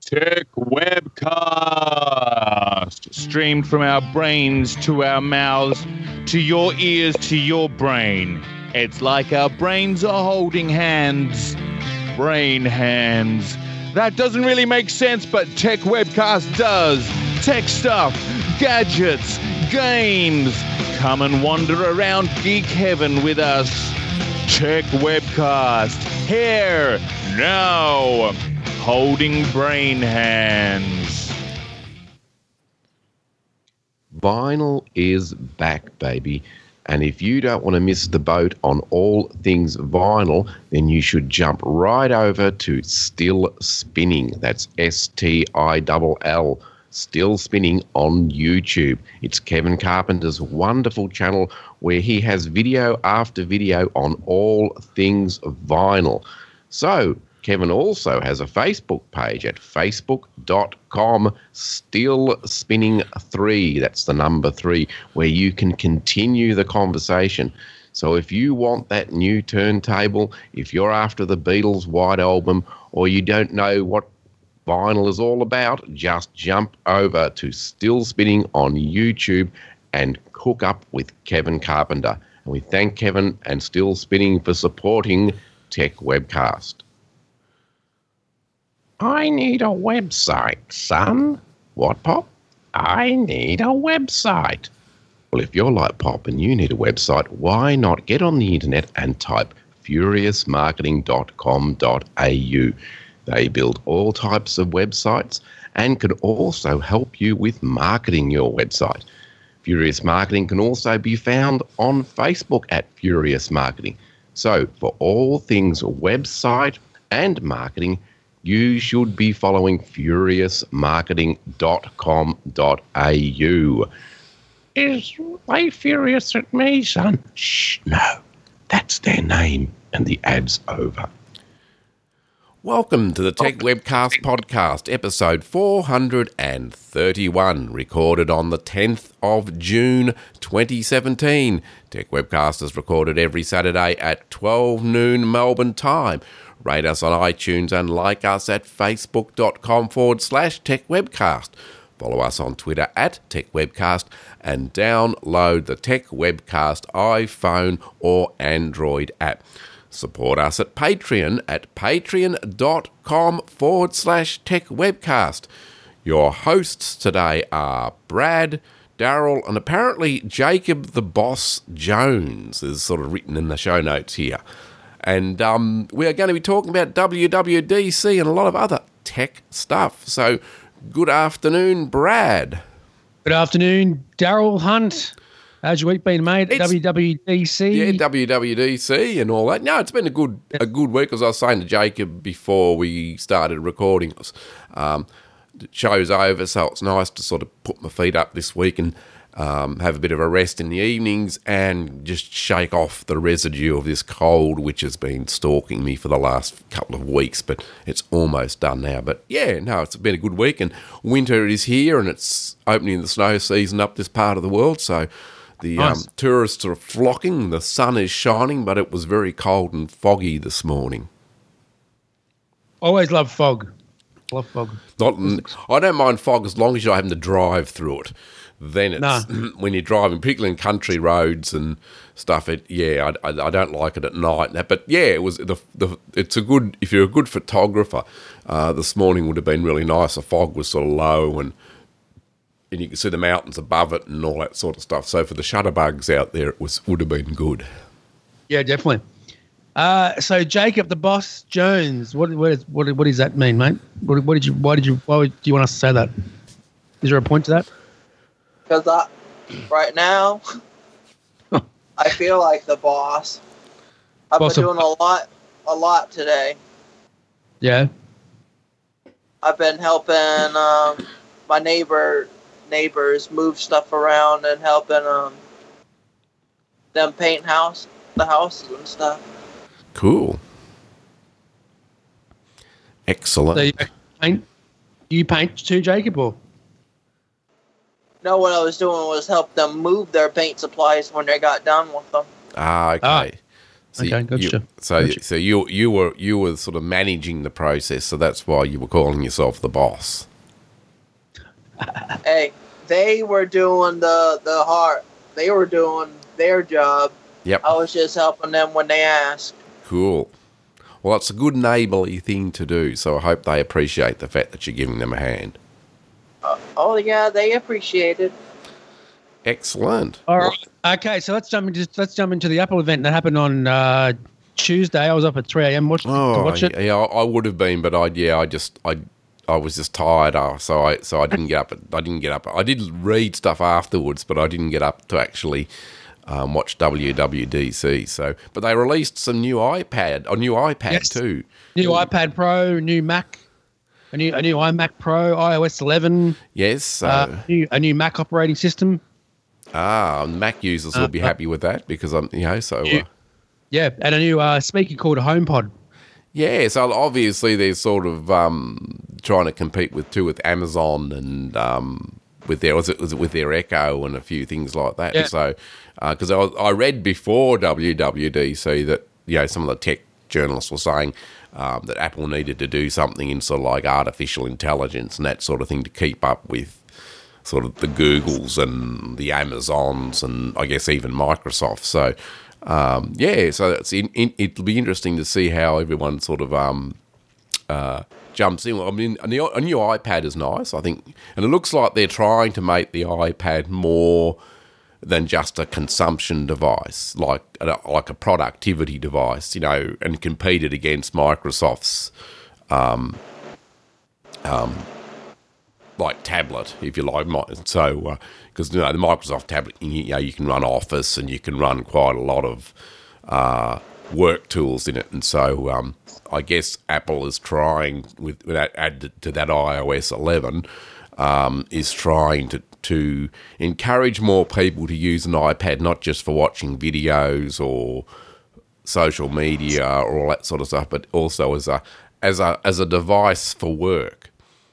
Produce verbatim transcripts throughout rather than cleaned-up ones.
Tech Webcast, streamed from our brains to our mouths, to your ears, to your brain. It's like our brains are holding hands. Brain hands. That doesn't really make sense, but Tech Webcast does. Tech stuff, gadgets, games. Come and wander around geek heaven with us. Tech Webcast, here, now. Holding brain hands. Vinyl is back, baby. And if you don't want to miss the boat on all things vinyl, then you should jump right over to Still Spinning. That's S T I L L, Still Spinning on YouTube. It's Kevin Carpenter's wonderful channel where he has video after video on all things vinyl. So, Kevin also has a Facebook page at facebook.com Still Spinning three. That's the number three, where you can continue the conversation. So if you want that new turntable, if you're after the Beatles' White Album, or you don't know what vinyl is all about, just jump over to Still Spinning on YouTube and hook up with Kevin Carpenter. And we thank Kevin and Still Spinning for supporting Tech Webcast. I need a website, son. What, Pop? I need a website. Well, if you're like Pop and you need a website, why not get on the internet and type furious marketing dot com dot a u. They build all types of websites and can also help you with marketing your website. Furious Marketing can also be found on Facebook at Furious Marketing. So for all things website and marketing, you should be following furious marketing dot com dot a u. Is they furious at me, son? Shh, no. That's their name, and the ad's over. Welcome to the Tech Webcast podcast, episode four hundred thirty-one, recorded on the tenth of June twenty seventeen. Tech Webcast is recorded every Saturday at twelve noon Melbourne time. Rate us on iTunes and like us at facebook.com forward slash techwebcast. Follow us on Twitter at techwebcast and download the Tech Webcast iPhone or Android app. Support us at Patreon at patreon.com forward slash techwebcast. Your hosts today are Brad, Daryl, and apparently Jacob the Boss Jones is sort of written in the show notes here. And um, we are going to be talking about W W D C and a lot of other tech stuff. So, good afternoon, Brad. Good afternoon, Daryl Hunt. How's your week been, mate? It's, W W D C? Yeah, W W D C and all that. No, it's been a good a good week, as I was saying to Jacob before we started recording. Um, the show's over, so it's nice to sort of put my feet up this week and Um, have a bit of a rest in the evenings and just shake off the residue of this cold which has been stalking me for the last couple of weeks, but it's almost done now. But yeah, no, it's been a good week, and winter is here and it's opening the snow season up this part of the world, so the nice. um, tourists are flocking, the sun is shining, but it was very cold and foggy this morning. Always love fog. Love fog. Not, I don't mind fog as long as you're having to drive through it. Then it's nah. when you're driving, particularly in country roads and stuff. It yeah, I, I, I don't like it at night. But yeah, it was the the. It's a good if you're a good photographer. Uh, this morning would have been really nice. The fog was sort of low and and you could see the mountains above it and all that sort of stuff. So for the shutterbugs out there, it was would have been good. Yeah, definitely. Uh, so Jacob the Boss Jones, what what is, what what does that mean, mate? What, what did you why did you why would, do you want us to say that? Is there a point to that? Because I, right now, I feel like the boss. I've boss been doing a lot, a lot today. Yeah. I've been helping um, my neighbor neighbors move stuff around and helping um, them paint house the houses and stuff. Cool. Excellent. So you paint? Do you paint too, Jacob, or? No, what I was doing was help them move their paint supplies when they got done with them. Ah, okay. Ah. So Okay, you- gotcha. so Gotcha. so you you were you were sort of managing the process, so that's why you were calling yourself the boss. Hey, they were doing the the hard. They were doing their job. Yep. I was just helping them when they asked. Cool. Well, it's a good neighbourly thing to do, so I hope they appreciate the fact that you're giving them a hand. Uh, oh yeah, they appreciate it. Excellent. All right. Okay, so let's jump into let's jump into the Apple event that happened on uh, Tuesday. I was up at three a.m. watch, to Oh, watch it. yeah, I, I would have been, but I yeah, I just I I was just tired, uh, so I so I didn't get up. I didn't get up. I did read stuff afterwards, but I didn't get up to actually um, watch W W D C. So, but they released some new iPad, a new iPad Yes. too. New iPad Pro, new Mac, a new a new iMac Pro, iOS eleven, Yes. So, uh, new, a new Mac operating system. ah, Mac users will be uh, happy with that because I'm you know so. Yeah. Uh, Yeah, and a new uh, speaker called a HomePod. Yeah, so obviously they're sort of um, trying to compete with too with Amazon and um, with their was it, was it with their Echo and a few things like that. Yeah. So because I, I read before W W D C that you know some of the tech journalists were saying um, that Apple needed to do something in sort of like artificial intelligence and that sort of thing to keep up with sort of the Googles and the Amazons and I guess even Microsoft. So. Um, yeah, so it's in, in, it'll be interesting to see how everyone sort of um, uh, jumps in. I mean, a new, a new iPad is nice, I think, and it looks like they're trying to make the iPad more than just a consumption device, like a, like a productivity device, you know, and compete it against Microsoft's um, um, like tablet, if you like. So, because uh, you know the Microsoft tablet, you, you know, you can run Office and you can run quite a lot of uh, work tools in it, and so um, I guess Apple is trying with, with that added to that iOS eleven, um, is trying to to encourage more people to use an iPad, not just for watching videos or social media or all that sort of stuff, but also as a as a as a device for work.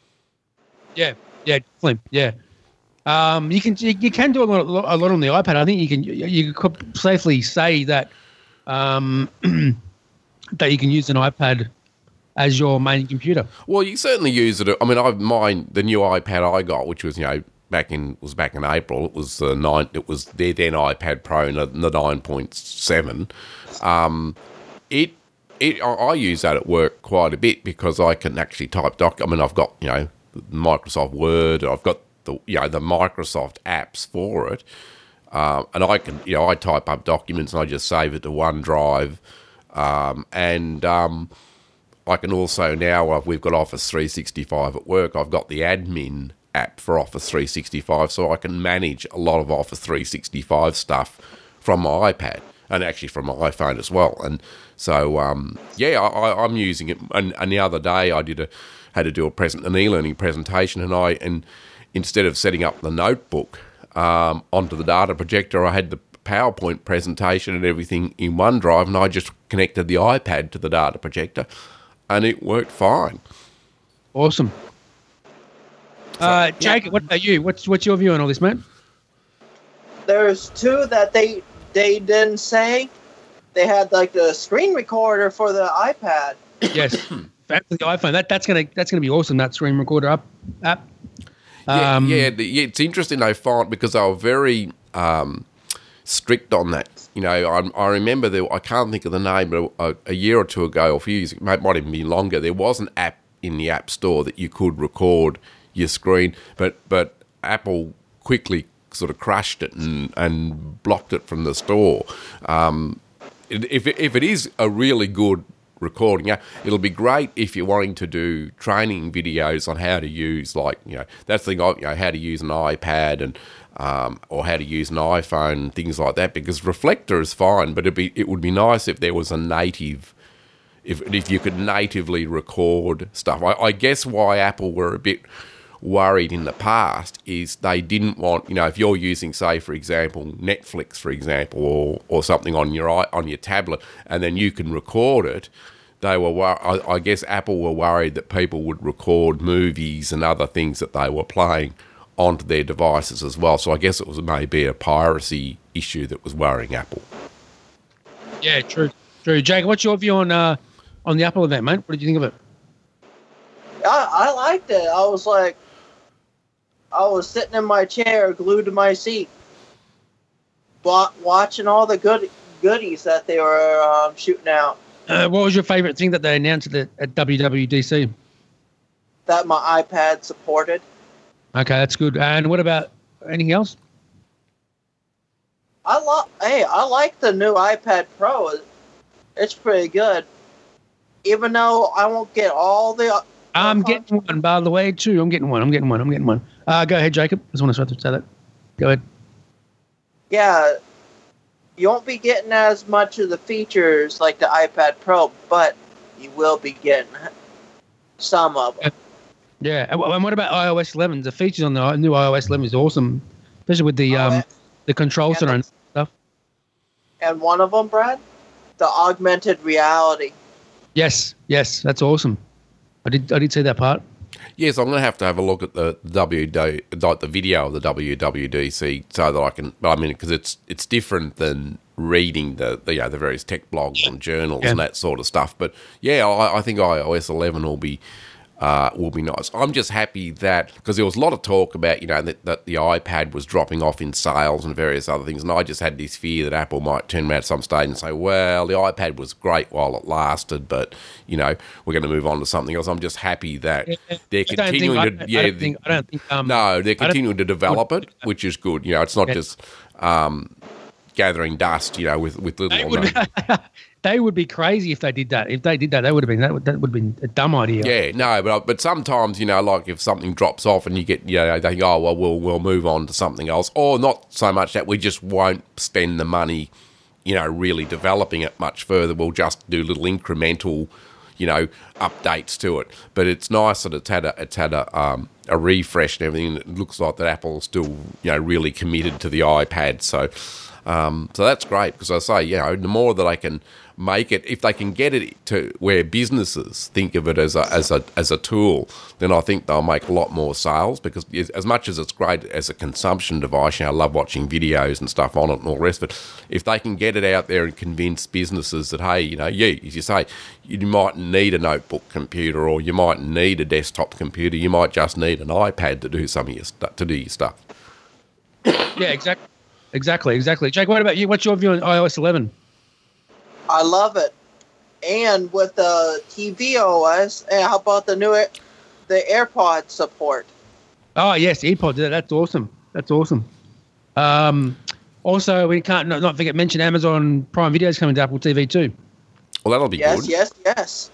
Yeah, yeah, definitely. Yeah, um, you can you, you can do a lot, a lot on the iPad. I think you can you could safely say that um, that you can use an iPad as your main computer. Well, you certainly use it. I mean, I've mine the new iPad I got, which was you know back in was back in April. It was the nine. It was their then iPad Pro, the, the nine point seven. Um, it it I, I use that at work quite a bit because I can actually type doc. I mean, I've got you know. Microsoft Word. I've got the you know the Microsoft apps for it, um, and I can you know I type up documents and I just save it to OneDrive, um, and um, I can also now uh, we've got Office three sixty-five at work. I've got the admin app for Office three sixty-five, so I can manage a lot of Office three sixty-five stuff from my iPad and actually from my iPhone as well. And so um, yeah, I, I, I'm using it. And, and the other day I did a had to do a present an e-learning presentation, and I and instead of setting up the notebook um, onto the data projector, I had the PowerPoint presentation and everything in OneDrive, and I just connected the iPad to the data projector, and it worked fine. Awesome. Uh, Jacob, what about you? What's what's your view on all this, mate? There's two that they they didn't say. They had like the screen recorder for the iPad. Yes, for the iPhone. That that's gonna that's gonna be awesome. That screen recorder up app. Yeah, Um, yeah, the, yeah, it's interesting they find because they were very um, strict on that. You know, I, I remember there. I can't think of the name, but a, a year or two ago, or a few years, it might, might even be longer. There was an app in the App Store that you could record your screen, but but Apple quickly sort of crushed it and, and blocked it from the store. Um, if it, if it is a really good recording, yeah, it'll be great if you're wanting to do training videos on how to use, like, you know, that's the thing, you know, how to use an iPad and um, or how to use an iPhone, things like that. Because Reflector is fine, but it'd be it would be nice if there was a native, if if you could natively record stuff. I, I guess why Apple were a bit worried in the past is they didn't want, you know, if you're using, say, for example, Netflix, for example, or or something on your on your tablet, and then you can record it. They were, wor- I, I guess, Apple were worried that people would record movies and other things that they were playing onto their devices as well. So I guess it was maybe a piracy issue that was worrying Apple. Yeah, true. True. Jake, what's your view on uh, on the Apple event, mate? What did you think of it? I, I liked it. I was like, I was sitting in my chair, glued to my seat, wa- watching all the good goodies that they were um, shooting out. Uh, what was your favorite thing that they announced at, the, at W W D C? That my iPad supported. Okay, that's good. And what about anything else? I love. Hey, I like the new iPad Pro. It's pretty good. Even though I won't get all the. Uh, I'm getting one, by the way, too. I'm getting one. I'm getting one. I'm getting one. Uh, go ahead, Jacob. I just want to say that. Go ahead. Yeah, you won't be getting as much of the features like the iPad Pro, but you will be getting some of them. Yeah, and what about i O S eleven? The features on the new i O S eleven is awesome, especially with the um the control center and stuff. And one of them, Brad, the augmented reality. Yes, yes, that's awesome. I did I did see that part. Yes, I'm going to have to have a look at the W D, like the video of the W W D C, so that I can. I mean, because it's it's different than reading the, the you know the various tech blogs and journals yeah. and that sort of stuff. But yeah, I, I think i O S eleven will be. Uh, will be nice. I'm just happy that, because there was a lot of talk about, you know, that, that the iPad was dropping off in sales and various other things, and I just had this fear that Apple might turn around at some stage and say, well, the iPad was great while it lasted, but, you know, we're going to move on to something else. I'm just happy that yeah, they're continuing think, to, I, yeah, I don't think, I don't think um, no, they're continuing to develop it, which is good. You know, it's not yeah. just um, gathering dust, you know, with, with little they or would, no. They would be crazy if they did that. If they did that, that would have been that would that would have been a dumb idea. Yeah, no, but but sometimes, you know, like if something drops off and you get, you know, they think, oh well, we'll we'll move on to something else, or not so much that we just won't spend the money, you know, really developing it much further. We'll just do little incremental, you know, updates to it. But it's nice that it's had a it's had a um, a refresh and everything. It looks like that Apple's still, you know, really committed to the iPad. So, um, so that's great, because I say, you know, the more that I can make it, if they can get it to where businesses think of it as a as a as a tool, then I think they'll make a lot more sales. Because as much as it's great as a consumption device, you know, I love watching videos and stuff on it and all the rest of it. If they can get it out there and convince businesses that, hey, you know, yeah, as you say, you might need a notebook computer, or you might need a desktop computer, you might just need an iPad to do some of your stu- to do your stuff. Yeah, exactly, exactly, exactly. Jake, what about you? What's your view on i O S eleven? I love it. And with the T V O S, and how about the new the AirPod support? Oh yes, AirPods. That's awesome. That's awesome. Um, also, we can't not, not forget mention Amazon Prime Video is coming to Apple T V too. Well, that'll be yes, good. Yes, yes, yes.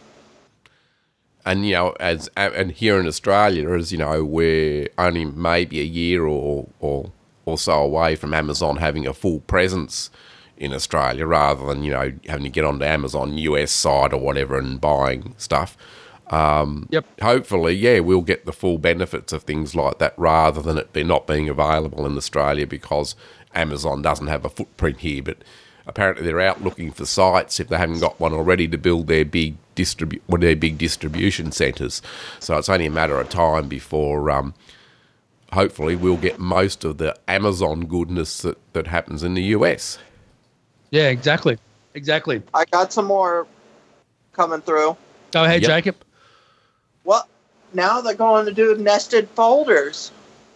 And you know, as and here in Australia, as you know, we're only maybe a year or or or so away from Amazon having a full presence in Australia, rather than, you know, having to get onto Amazon U S side or whatever and buying stuff. Um, yep. Hopefully, yeah, we'll get the full benefits of things like that, rather than it be not being available in Australia because Amazon doesn't have a footprint here. But apparently, they're out looking for sites, if they haven't got one already, to build their big distribu- well, their big distribution centres. So it's only a matter of time before, um, hopefully, we'll get most of the Amazon goodness that, that happens in the U S. Yeah, exactly. Exactly. I got some more coming through. Go ahead, Yep. Jacob. Well, now they're going to do nested folders.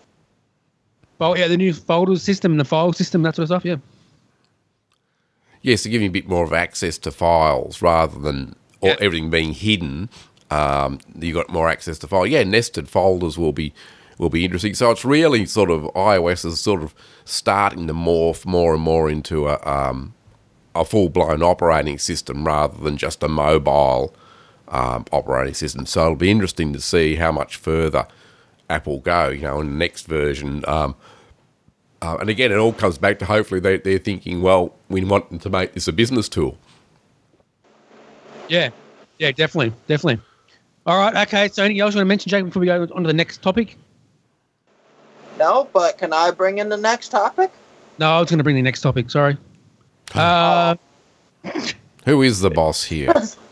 Oh, yeah, the new folder system, the file system, that sort of stuff, yeah. Yes, to give you a bit more of access to files rather than or Yeah. everything being hidden. Um, you got more access to files. Yeah, nested folders will be will be interesting. So it's really sort of iOS is sort of starting to morph more and more into a um, a full blown operating system rather than just a mobile um, operating system. So it'll be interesting to see how much further Apple go, you know, in the next version. Um, uh, and again, it all comes back to hopefully they, they're thinking, well, we want them to make this a business tool. Yeah, yeah, definitely, definitely. All right, okay, so anything else you want to mention, Jake, before we go on to the next topic? No, but can I bring in the next topic? No, I was going to bring the next topic, sorry. Uh, Who is the boss here?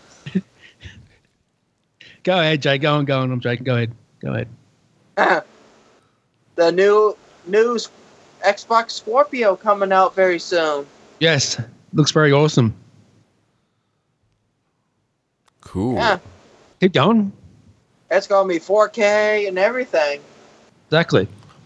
Go ahead, Jake, go on, go on, I'm Jake, go ahead, go ahead. The new news Xbox Scorpio coming out very soon. Yes, looks very awesome. Cool. Yeah, Keep going. it's gonna be four K and everything. Exactly.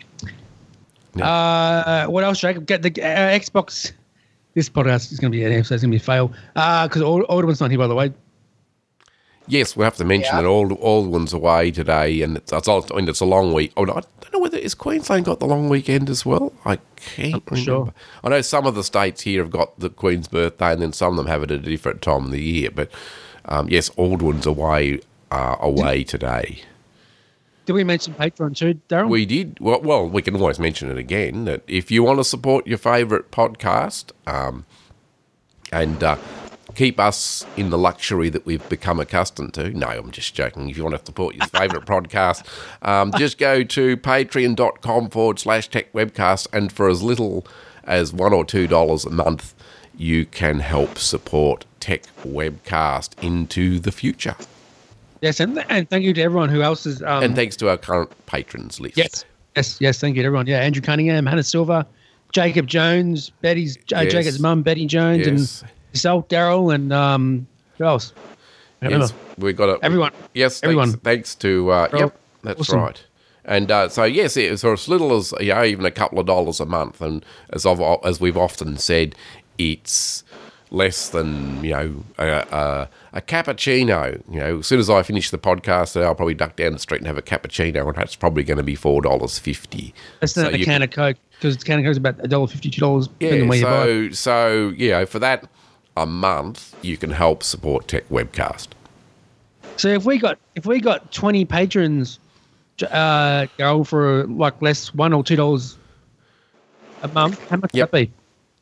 Yeah. Uh, what else, Jacob? Get the uh, Xbox. This podcast is going to be an episode. It's going to be a fail. Because uh, Alderman's not here, by the way. Yes, we have to mention Yeah. that all all one's away today, and it's, it's all, I mean, it's a long week. Oh, I don't know whether is Queensland got the long weekend as well. I can't Not remember. sure. I know some of the states here have got the Queen's birthday, and then some of them have it at a different time of the year. But um, yes, Aldwin's away uh, away today. Did we mention Patreon too, Darryl? We did. Well, well, we can always mention it again, that if you want to support your favourite podcast um, and uh, keep us in the luxury that we've become accustomed to, no, I'm just joking. If you want to support your favourite podcast, um, just go to patreon.com forward slash tech webcast, and for as little as one or two dollars a month, you can help support Tech Webcast into the future. Yes, and, and thank you to everyone who else is. Um, And thanks to our current patrons list. Yes, yes, yes. Thank you to everyone. Yeah, Andrew Cunningham, Hannah Silver, Jacob Jones, Betty's uh, Yes. Jacob's mum, Betty Jones, Yes. and yourself, Darryl, and um, who else? I don't Yes, remember. we got it. Everyone. Yes, Everyone. Thanks, thanks to. Uh, They're yep, all that's awesome. right. And uh, so yes, it's for as little as you know, even a couple of dollars a month, and as I've, as we've often said, it's less than you know a, a, a cappuccino. You know, as soon as I finish the podcast, I'll probably duck down the street and have a cappuccino, and that's probably going to be four dollars fifty. That's not So a you can of Coke, because the can of Coke's about a dollar fifty, two dollars, depending on Yeah, where you buy it. so so you know, for that a month, you can help support Tech Webcast. So if we got if we got twenty patrons, uh, go for like less one or two dollars a month, how much Yep. would that be?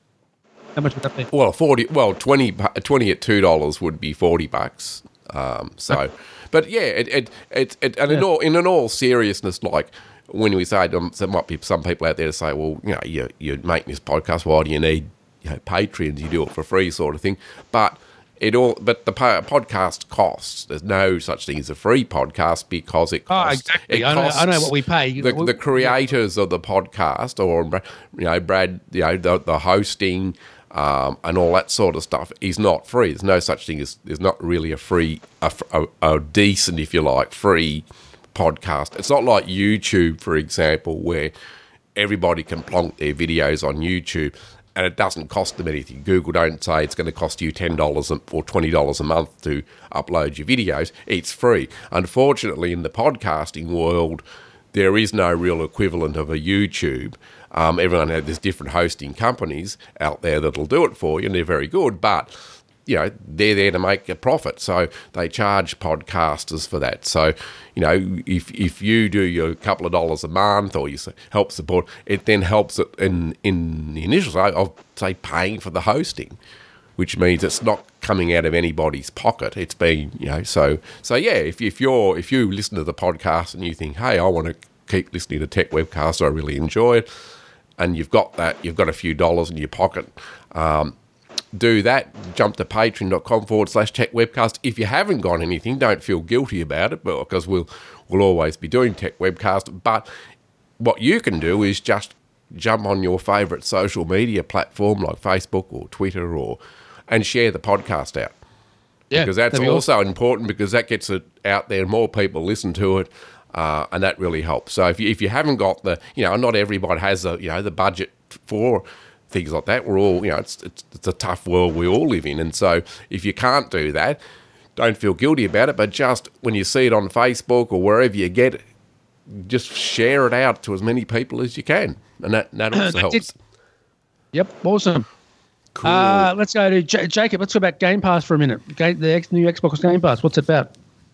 How much would that be? Well, forty. Well, twenty. twenty at two dollars would be forty bucks. Um, so, but yeah, it it it, it and in Yeah. all in an all seriousness, like when we say, um, there might be some people out there to say, well, you know, you you're making this podcast. Why do you need you know, patrons? You do it for free, sort of thing. But it all, but the po- podcast costs. There's no such thing as a free podcast because it Oh, costs. exactly. It I know- I know costs what we pay. The, We- the creators of the podcast, or you know, Brad, you know, the, the hosting. Um, and all that sort of stuff is not free. There's no such thing as there's not really a free, a, a, a decent, if you like, free podcast. It's not like YouTube, for example, where everybody can plonk their videos on YouTube and it doesn't cost them anything. Google don't say it's going to cost you ten dollars or twenty dollars a month to upload your videos. It's free. Unfortunately, in the podcasting world, there is no real equivalent of a YouTube. Um, everyone has there's different hosting companies out there that'll do it for you, and they're very good. But you know they're there to make a profit, so they charge podcasters for that. So you know if if you do your couple of dollars a month or you help support, it then helps it in in the initial side of say paying for the hosting, which means it's not coming out of anybody's pocket. It's been you know so so yeah. If if you're if you listen to the podcast and you think, hey, I want to keep listening to Tech Webcast, I really enjoy it. And you've got that, you've got a few dollars in your pocket, um, do that. Jump to patreon.com forward slash tech webcast. If you haven't got anything, don't feel guilty about it, because we'll we'll always be doing Tech Webcast. But what you can do is just jump on your favourite social media platform like Facebook or Twitter, or and share the podcast out. Yeah, Because that's that'd be also important, because that gets it out there, more people listen to it. Uh, and that really helps. So if you, if you haven't got the, you know, not everybody has the, you know, the budget for things like that. We're all, you know, it's, it's it's a tough world we all live in. And so if you can't do that, don't feel guilty about it. But just when you see it on Facebook or wherever you get it, just share it out to as many people as you can. And that, that also That's helps. it. Yep, awesome. Cool. Uh, let's go to J- Jacob. Let's go back Game Pass for a minute. Ga- the X- new Xbox Game Pass. What's it about?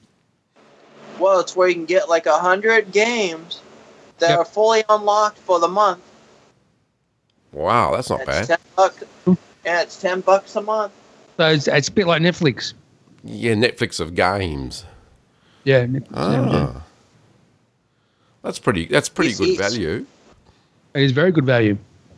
Well, it's where you can get like a hundred games that Yep. are fully unlocked for the month. Wow, that's not It's bad. ten bucks. And it's ten bucks a month. So it's, it's a bit like Netflix. Yeah, Netflix of games. Yeah. Netflix, yeah. Ah. That's pretty, that's pretty It's good each- value. It is very good value.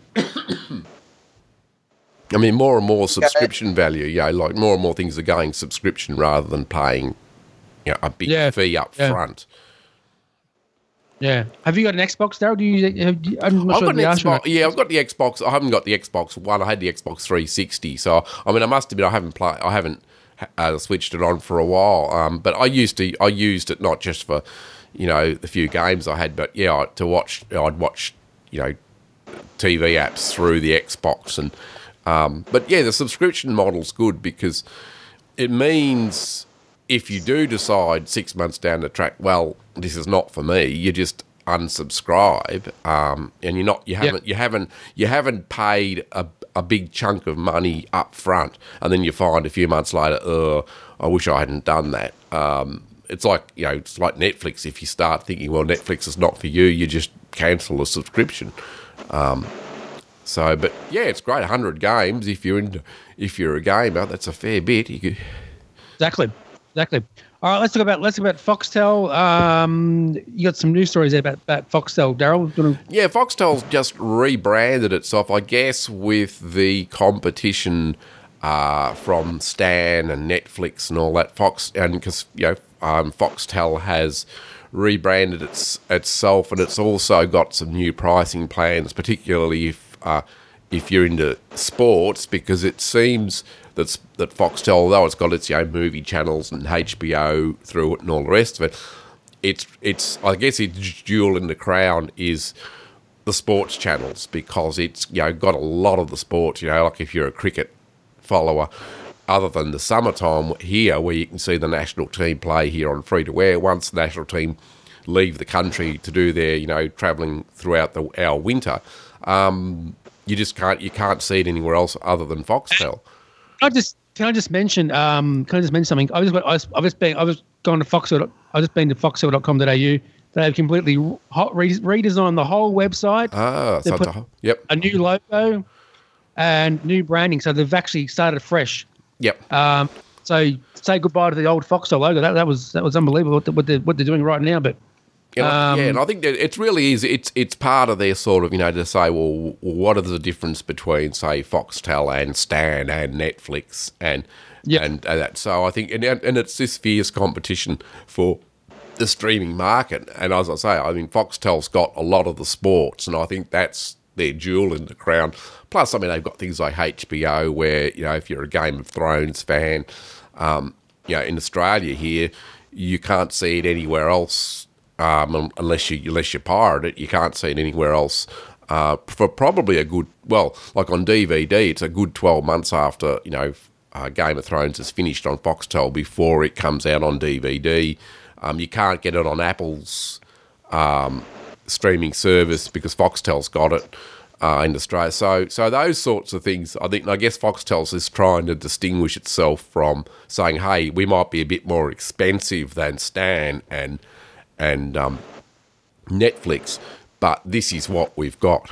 I mean, more and more subscription value, you know, like more and more things are going subscription rather than paying, you know, a big Yeah, fee up yeah. front. Yeah. Have you got an Xbox, Darryl? Do you? Have, do you- I'm not I've sure got an if they asked you Xbox. that. Yeah, I've got the Xbox. I haven't got the Xbox One. I had the Xbox three sixty. So I mean, I must admit, I haven't played. I haven't uh, switched it on for a while. Um, but I used to, I used it not just for, you know, the few games I had, but yeah, to watch, I'd watch, you know, T V apps through the Xbox. And um, but yeah, the subscription model's good because it means if you do decide six months down the track, well, this is not for me, you just unsubscribe, um, and you're not, you haven't, yep. you haven't, you haven't paid a, a big chunk of money up front, and then you find a few months later, oh, I wish I hadn't done that. Um, it's like, you know, it's like Netflix. If you start thinking, well, Netflix is not for you, you just cancel the subscription. Um, so, but yeah, it's great. one hundred games. If you're into, if you're a gamer, that's a fair bit. You could... Exactly, exactly. All right, let's talk about let's talk about Foxtel. Um, you got some news stories there about, about Foxtel, Daryl. Gonna... Yeah, Foxtel's just rebranded itself, I guess, with the competition uh, from Stan and Netflix and all that. Fox, and because you know, um, Foxtel has rebranded its, itself, and it's also got some new pricing plans, particularly if uh, if you're into sports, because it seems that that Foxtel, although it's got its own movie channels and H B O through it and all the rest of it, it's it's I guess its jewel in the crown is the sports channels, because it's, you know, got a lot of the sports. You know, like if you're a cricket follower, other than the summertime here, where you can see the national team play here on free to air. Once the national team leave the country to do their, you know, travelling throughout the our winter, um, you just can't you can't see it anywhere else other than Foxtel. Can I just can I just mention um can I just mention something? I was I was I was been I was going to Foxtel. I just been to foxtel dot com dot a u. They have completely re- redesigned the whole website. Ah, they so put a, yep, a new logo and new branding. So they've actually started fresh. Yep. Um. So say goodbye to the old Foxtel logo. That that was that was unbelievable what, the, what they're what they're doing right now. But Yeah, Um, yeah, and I think that it really is. It's it's part of their sort of, you know, to say, well, what is the difference between, say, Foxtel and Stan and Netflix and Yep. and, and that. So I think, and and it's this fierce competition for the streaming market. And as I say, I mean, Foxtel's got a lot of the sports, and I think that's their jewel in the crown. Plus, I mean, they've got things like H B O, where, you know, if you're a Game of Thrones fan, um, you know, in Australia here, you can't see it anywhere else. Um, unless you unless you pirate it, you can't see it anywhere else uh, for probably a good, well, like on D V D, it's a good twelve months after, you know, uh, Game of Thrones is finished on Foxtel before it comes out on D V D. Um, you can't get it on Apple's um, streaming service because Foxtel's got it uh, in Australia. So, so those sorts of things, I think, I guess Foxtel's is trying to distinguish itself from saying, hey, we might be a bit more expensive than Stan and and um, Netflix, but this is what we've got.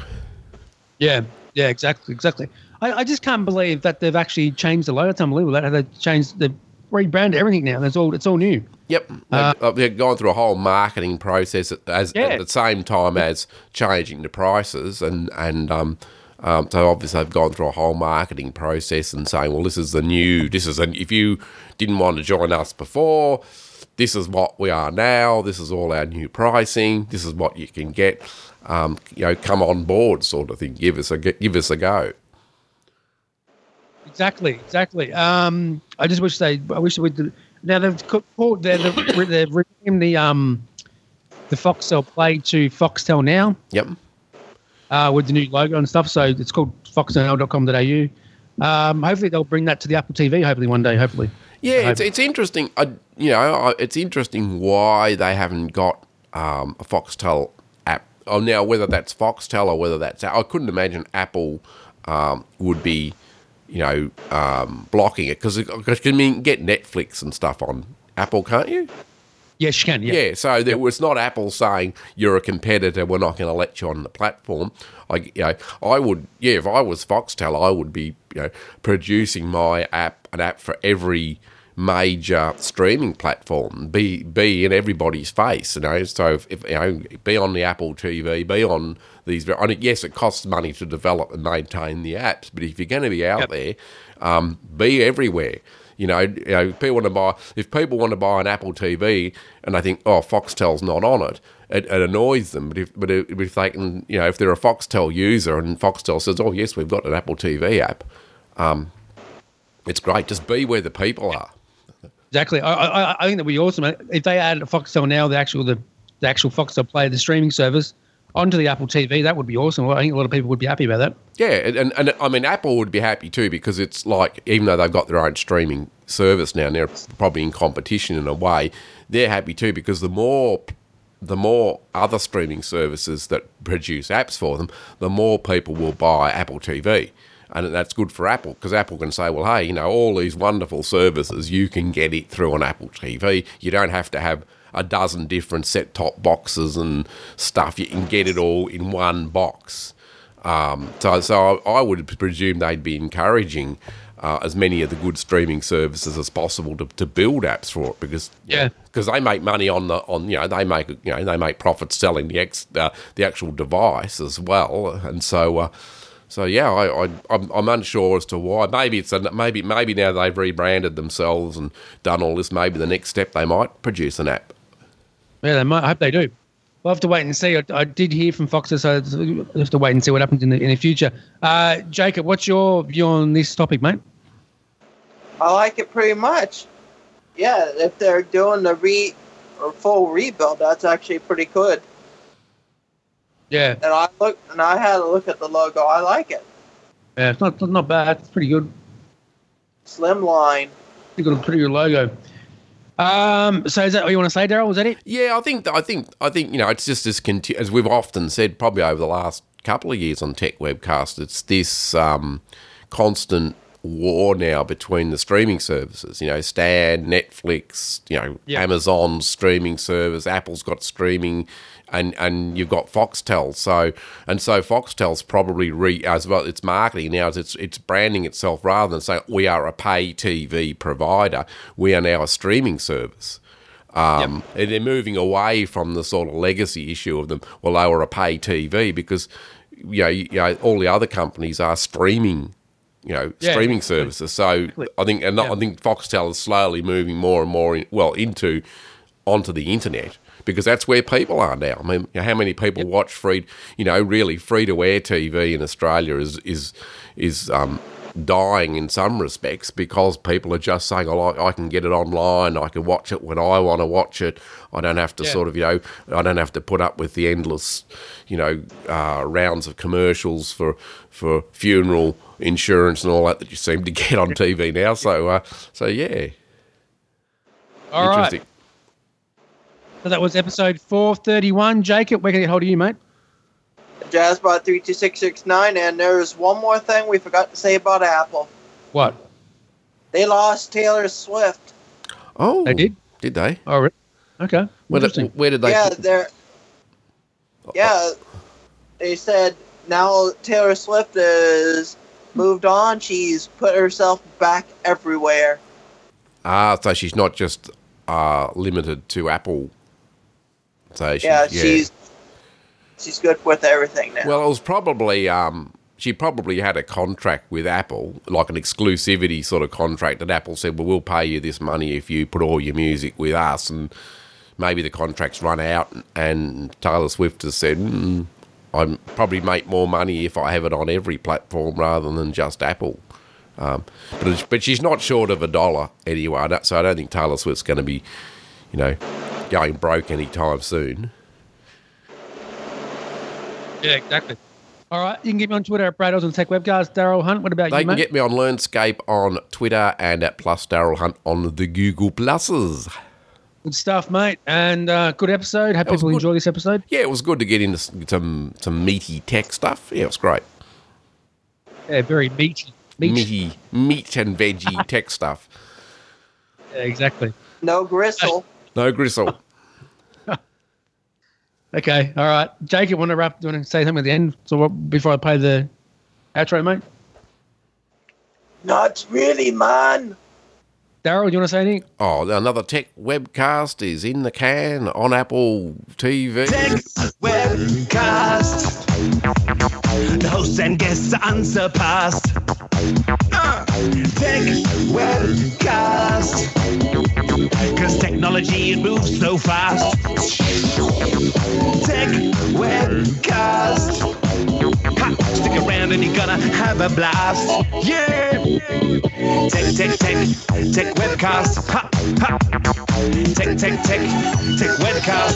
Yeah, yeah, exactly, exactly. I, I just can't believe that they've actually changed the logo. It's unbelievable that they've changed, they've rebranded everything now. It's all, it's all new. Yep, Uh, they've, they've gone through a whole marketing process at, as, Yeah. at the same time as changing the prices, and and um, um, so obviously they've gone through a whole marketing process and saying, well, this is the new, this is a, if you didn't want to join us before, this is what we are now. This is all our new pricing. This is what you can get. Um, you know, come on board, sort of thing. Give us a give us a go. Exactly, exactly. Um, I just wish they. I wish we did. Now they've co- called. They've, they've renamed the um, the Foxtel Play to Foxtel Now. Yep. Uh, with the new logo and stuff. So it's called foxtel dot com dot a u. Um, hopefully they'll bring that to the Apple T V. Hopefully one day. Hopefully. Yeah, it's it's interesting. I, you know, it's interesting why they haven't got um, a Foxtel app. Oh, now whether that's Foxtel or whether that's, I couldn't imagine Apple um, would be, you know, um, blocking it, because you can get Netflix and stuff on Apple, can't you? Yes, you can. Yeah. Yeah, so there was not Apple saying you're a competitor, we're not going to let you on the platform. I, you know, I would, yeah, if I was Foxtel, I would be, you know, producing my app, an app for every major streaming platform, be be in everybody's face, you know. So if, if you know, be on the Apple T V, be on these. I mean, yes, it costs money to develop and maintain the apps, but if you're going to be out Yep. there, um, be everywhere. You know, you know, if people want to buy, if people want to buy an Apple T V and they think, oh, Foxtel's not on it, it, it annoys them. But if, but if they can, you know, if they're a Foxtel user and Foxtel says, oh, yes, we've got an Apple T V app, um, it's great. Just be where the people are. Exactly. I, I I think that'd be awesome. If they added Foxtel now, the actual the, the actual Foxtel Play, the streaming service, onto the Apple T V, that would be awesome. I think a lot of people would be happy about that. Yeah, and, and I mean, Apple would be happy too, because it's like, even though they've got their own streaming service now, and they're probably in competition in a way, they're happy too, because the more the more other streaming services that produce apps for them, the more people will buy Apple T V. And that's good for Apple, because Apple can say, well, hey, you know, all these wonderful services, you can get it through an Apple T V. You don't have to have a dozen different set-top boxes and stuff. You can get it all in one box. Um, so so I would presume they'd be encouraging uh, as many of the good streaming services as possible to, to build apps for it, because Yeah. because they make money on the on you know they make you know they make profits selling the ex, uh, the actual device as well, and so. Uh, So yeah, I, I I'm, I'm unsure as to why. Maybe it's a, maybe maybe now they've rebranded themselves and done all this. Maybe the next step they might produce an app. Yeah, they might. I hope they do. We'll have to wait and see. I, I did hear from Foxtel, so we'll have to wait and see what happens in the in the future. Uh, Jacob, what's your view on this topic, mate? I like it pretty much. Yeah, if they're doing the re or full rebuild, that's actually pretty good. Yeah, And I look and I had a look at the logo. I like it. yeah, it's not not bad. It's pretty good. Slimline. Pretty good, pretty good logo. Um, so is that what you want to say, Daryl? Was that it? Yeah, I think I think I think you know it's just as conti- as we've often said, probably over the last couple of years on Tech Webcast, it's this um, constant war now between the streaming services. You know, Stan, Netflix, you know, Yeah. Amazon's streaming service, Apple's got streaming, and, and you've got Foxtel. So and so Foxtel's probably re as well. Its marketing now is it's it's branding itself, rather than saying we are a pay T V provider, we are now a streaming service. Um, and they're moving away from the sort of legacy issue of them. Well, they were a pay T V, because you know, you know all the other companies are streaming. You know, Yeah, streaming exactly. services. So I think, and Yeah. I think Foxtel is slowly moving more and more, in, well, into onto the internet, because that's where people are now. I mean, you know, how many people watch free? You know, really free to air T V in Australia is is is um, dying in some respects, because people are just saying, "Oh, I, I can get it online. I can watch it when I want to watch it. I don't have to Yeah. sort of, you know, I don't have to put up with the endless, you know, uh, rounds of commercials for for funeral insurance and all that that you seem to get on T V now." So, uh, so yeah, All right. interesting. So that was episode four thirty-one. Jacob, where can I get hold of you, mate? Jazzbot three two six six nine, and there's one more thing we forgot to say about Apple. What? They lost Taylor Swift. Oh, They did? Did they? Oh, really? Okay. Where Interesting. did, where did they? Yeah, put- they're. Yeah, they said now Taylor Swift is moved on. She's put herself back everywhere. Ah, so she's not just uh, limited to Apple. So she's, Yeah, she's she's good with everything now. Well, it was probably um, she probably had a contract with Apple, like an exclusivity sort of contract, that Apple said, "Well, we'll pay you this money if you put all your music with us." And maybe the contract's run out, and Taylor Swift has said, mm, "I probably make more money if I have it on every platform rather than just Apple." Um, but it's, but she's not short of a dollar anyway, I don't- so I don't think Taylor Swift's going to be, you know, going broke anytime soon. Yeah, exactly. All right. You can get me on Twitter at Brad Oz and Tech Webcast. Daryl Hunt, what about They you, can mate? get me on Learnscape on Twitter and at plus Daryl Hunt on the Google Pluses. Good stuff, mate. And uh, good episode. Hope That was people good. enjoy this episode. Yeah, it was good to get into s- some some meaty tech stuff. Yeah, it was great. Yeah, very meaty. Meat. Meaty, meat and veggie tech stuff. Yeah, exactly. No gristle. No gristle. Okay. All right. Jacob, want to wrap? Do you want to say something at the end? So what, before I play the outro, mate? Not really, man. Daryl, do you want to say anything? Oh, another tech webcast is in the can on Apple T V. Tech Webcast. The hosts and guests are unsurpassed. Uh, Tech Webcast. Cause technology, it moves so fast. Tech Webcast. Ha, stick around learn and you're gonna have a blast. Yeah! Tech, tech, tech, tech webcast. Ha, ha. Tech, tech, tech, tech webcast.